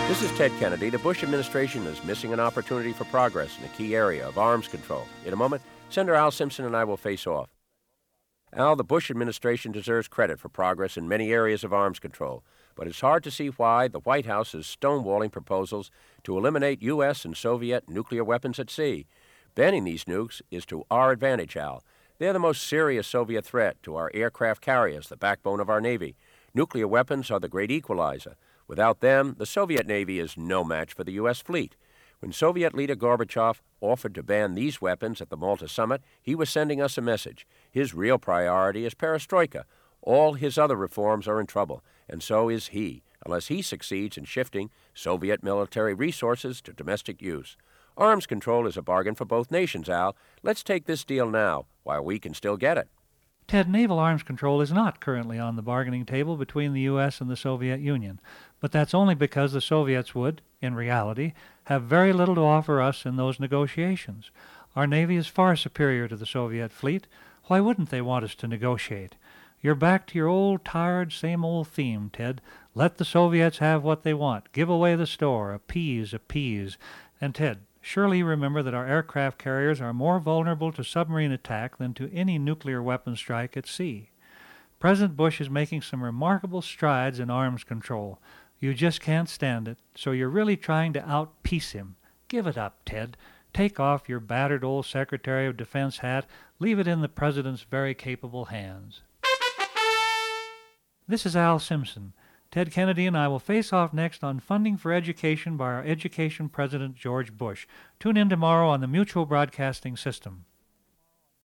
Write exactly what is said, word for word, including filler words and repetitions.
This is Ted Kennedy. The Bush administration is missing an opportunity for progress in a key area of arms control. In a moment, Senator Al Simpson and I will face off. Al, the Bush administration deserves credit for progress in many areas of arms control, but it's hard to see why the White House is stonewalling proposals to eliminate U S and Soviet nuclear weapons at sea. Banning these nukes is to our advantage, Al. They're the most serious Soviet threat to our aircraft carriers, the backbone of our Navy. Nuclear weapons are the great equalizer. Without them, the Soviet Navy is no match for the U S fleet. When Soviet leader Gorbachev offered to ban these weapons at the Malta summit, he was sending us a message. His real priority is perestroika. All his other reforms are in trouble, and so is he, unless he succeeds in shifting Soviet military resources to domestic use. Arms control is a bargain for both nations, Al. Let's take this deal now, while we can still get it. Ted, naval arms control is not currently on the bargaining table between the U S and the Soviet Union, but that's only because the Soviets would, in reality, have very little to offer us in those negotiations. Our Navy is far superior to the Soviet fleet. Why wouldn't they want us to negotiate? You're back to your old, tired, same-old theme, Ted. Let the Soviets have what they want. Give away the store. Appease, appease. And, Ted, surely you remember that our aircraft carriers are more vulnerable to submarine attack than to any nuclear weapon strike at sea. President Bush is making some remarkable strides in arms control. You just can't stand it, so you're really trying to outpeace him. Give it up, Ted. Take off your battered old Secretary of Defense hat. Leave it in the President's very capable hands. This is Al Simpson. Ted Kennedy and I will face off next on funding for education by our education president, George Bush. Tune in tomorrow on the Mutual Broadcasting System.